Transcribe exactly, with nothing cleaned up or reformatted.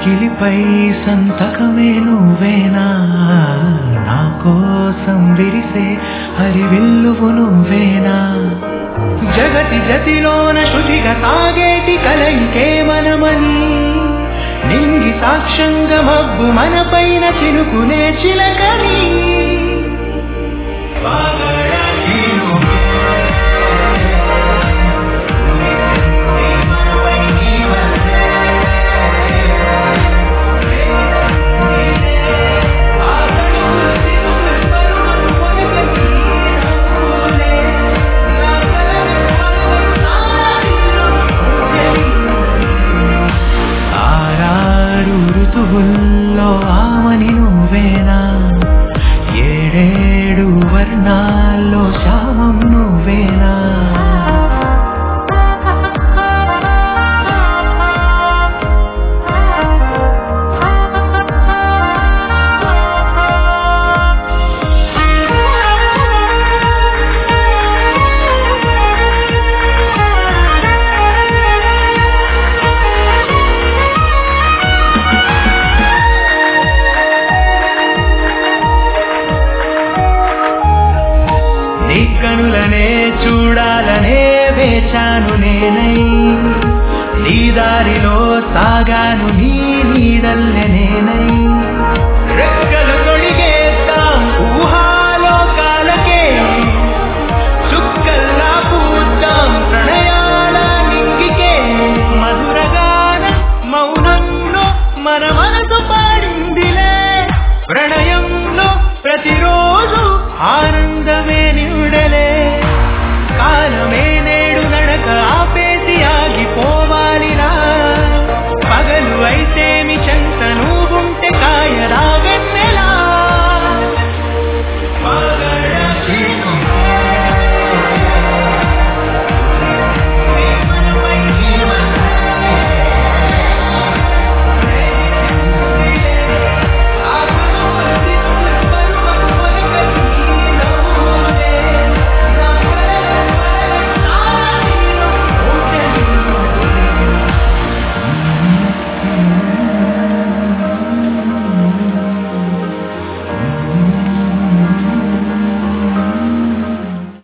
చెక్కిలిపై సంతకమే నువ్వేనా నా కోసం విరిసే హరివిల్లువు నువ్వేనా జగతి జతిలోన శృతిగా సాగేటి కలయికే మనమని నింగి సాక్ష్యంగా మబ్బు మన పైన చినుకునే చిలకని ఋతువుల్లో ఆమని నువ్వేనా ఏడేడు వర్ణాల్లో శ్యామం నువ్వేనా కనులనే చూడాలనే వేచాను నేనై నీ దారిలో సాగాను నీ నీడల్లే నేనై